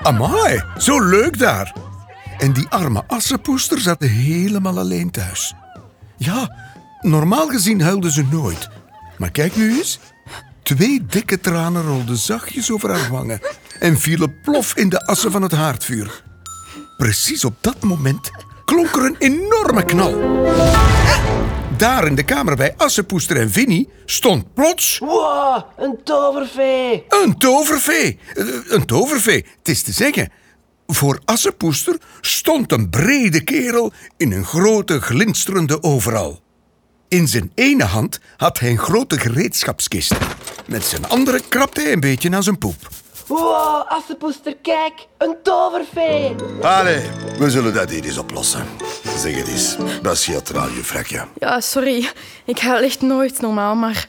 Amai, zo leuk daar. En die arme assenpoester zat helemaal alleen thuis. Ja, normaal gezien huilde ze nooit. Maar kijk nu eens. 2 dikke tranen rolden zachtjes over haar wangen en vielen plof in de assen van het haardvuur. Precies op dat moment klonk er een enorme knal. Daar in de kamer bij Assepoester en Vinnie stond plots... Wow, een tovervee. Een tovervee. Een tovervee, het is te zeggen. Voor Assepoester stond een brede kerel in een grote glinsterende overal. In zijn ene hand had hij een grote gereedschapskist. Met zijn andere krabde hij een beetje aan zijn poep. Wow, Assepoester, kijk, een tovervee. Allee, we zullen dat hier eens oplossen. Zeg het eens, dat scheelt er aan je vrekje. Ja, sorry. Ik huil echt nooit normaal, maar...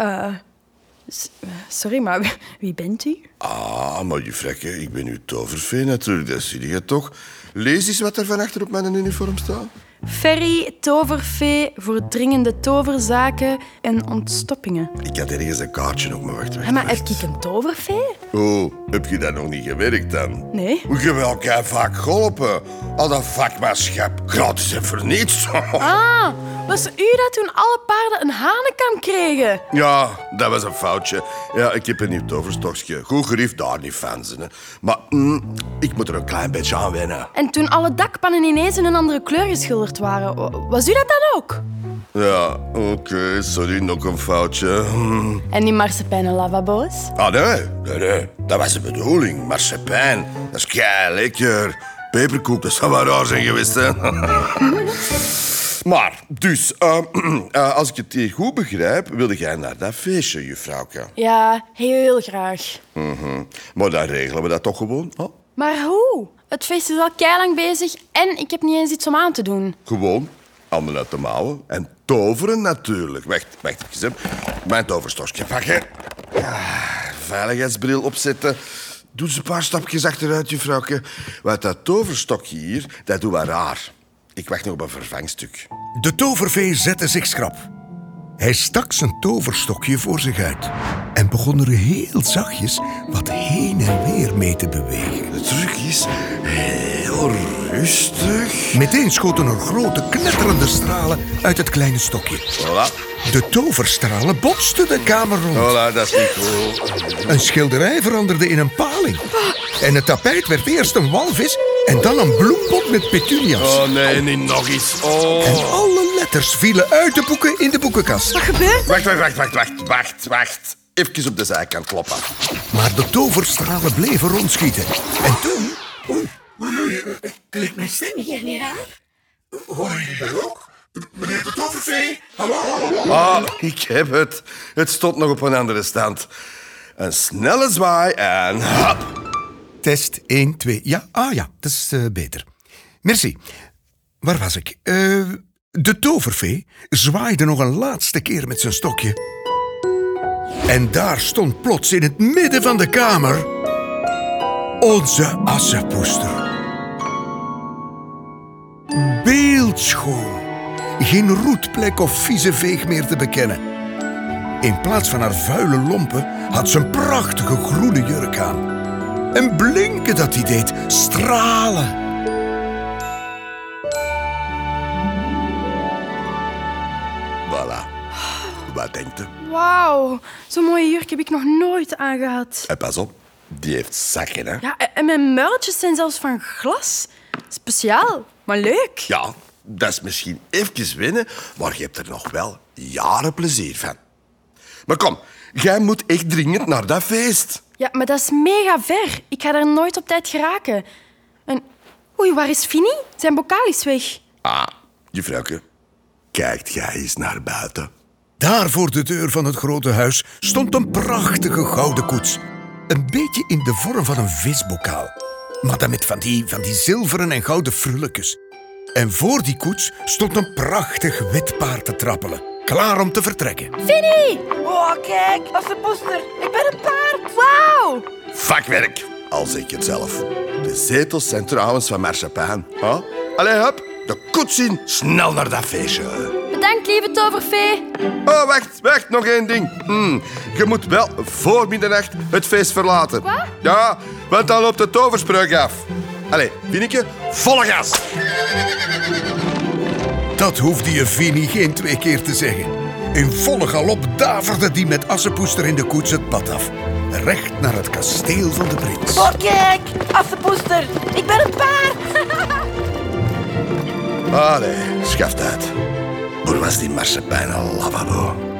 sorry, maar wie bent u? Ah, maar je vrekje, ik ben uw tovervee natuurlijk, dat zie je toch. Lees eens wat er van achter op mijn uniform staat. Ferry, tovervee voor dringende toverzaken en ontstoppingen. Ik had ergens een kaartje op me, wacht. Ja, maar heb ik een tovervee? Oh, heb je dat nog niet gewerkt dan? Nee. We hebben elkaar vaak geholpen. Al dat vakmanschap, gratis en voor niets. Ah, was u dat toen alle paarden een hanenkam kregen? Ja, dat was een foutje. Ja, ik heb een nieuw toverstokje. Goed gerief, daar niet van zijn. Hè. Maar ik moet er een klein beetje aan wennen. En toen alle dakpannen ineens in een andere kleur geschilderd waren, was u dat dan ook? Ja, oké, sorry, nog een foutje. En die marsepeinen lavabo's? Ah, nee, dat was de bedoeling. Marsepein, dat is kei lekker. Peperkoek, dat zou wel raar zijn geweest, hè. Maar, dus, als ik het hier goed begrijp, wilde jij naar dat feestje, juffrouwke. Ja, heel graag. Maar dan regelen we dat toch gewoon, hè? Maar hoe? Het feest is al keilang bezig en ik heb niet eens iets om aan te doen. Gewoon, handen uit de mouwen en toveren natuurlijk. Wacht even, hè. Mijn toverstokje pakken. Veiligheidsbril opzetten. Doe eens een paar stapjes achteruit, juffrouwke. Want dat toverstokje hier, dat doet wel raar. Ik wacht nog op een vervangstuk. De tovervee zette zich schrap. Hij stak zijn toverstokje voor zich uit en begon er heel zachtjes wat heen en weer mee te bewegen. De truc is heel rustig. Meteen schoten er grote knetterende stralen uit het kleine stokje. Voilà. De toverstralen botsten de kamer rond. Voilà, dat is niet goed. Een schilderij veranderde in een paling. En het tapijt werd eerst een walvis en dan een bloempot met petunia's. Oh nee, niet nog eens. Oh. En alle letters vielen uit de boeken in de boekenkast. Wat gebeurt er? Wacht. Even op de zijkant kloppen. Maar de toverstralen bleven rondschieten. En toen... Klinkt mijn stem hier niet raar? Hoor je dat ook? Meneer de tovervee? Hallo? Ah, ik heb het. Het stond nog op een andere stand. Een snelle zwaai en hop. Test 1, 2. Ja, ja, dat is beter. Merci. Waar was ik? De tovervee zwaaide nog een laatste keer met zijn stokje. En daar stond plots in het midden van de kamer onze Assepoester. Beeldschoon. Geen roetplek of vieze veeg meer te bekennen. In plaats van haar vuile lompen had ze een prachtige groene jurk aan. En blinken dat hij deed, stralen. Voilà. Wat denkt u? Wauw, zo'n mooie jurk heb ik nog nooit aangehad. En pas op, die heeft zakken, hè? Ja, en mijn muiltjes zijn zelfs van glas. Speciaal, maar leuk. Ja, dat is misschien even wennen, maar je hebt er nog wel jaren plezier van. Maar kom, jij moet echt dringend naar dat feest. Ja, maar dat is mega ver. Ik ga daar nooit op tijd geraken. En... Oei, waar is Vinnie? Zijn bokaal is weg. Ah, juffrouwke, kijkt jij eens naar buiten. Daar voor de deur van het grote huis stond een prachtige gouden koets. Een beetje in de vorm van een visbokaal. Maar dan met van die zilveren en gouden frulletjes. En voor die koets stond een prachtig wit paard te trappelen. Klaar om te vertrekken. Vinnie! Oh, kijk, Assepoester, ik ben een paard. Wauw! Vakwerk, al zeg ik het zelf. De zetels zijn trouwens van marsepein. Huh? Allee, hop, de koets in, snel naar dat feestje. Bedankt, lieve toverfee. Oh, wacht, nog één ding. Je moet wel voor middernacht het feest verlaten. Wat? Ja, want dan loopt de toverspreuk af. Allee, Wieneke, volle gas. Dat hoefde je Vini geen 2 keer te zeggen. In volle galop daverde die met Assepoester in de koets het pad af. Recht naar het kasteel van de prins. Oh, kijk, Assepoester, ik ben een paard. Allee, schaft uit. Hoe was die marsepein een lavabo?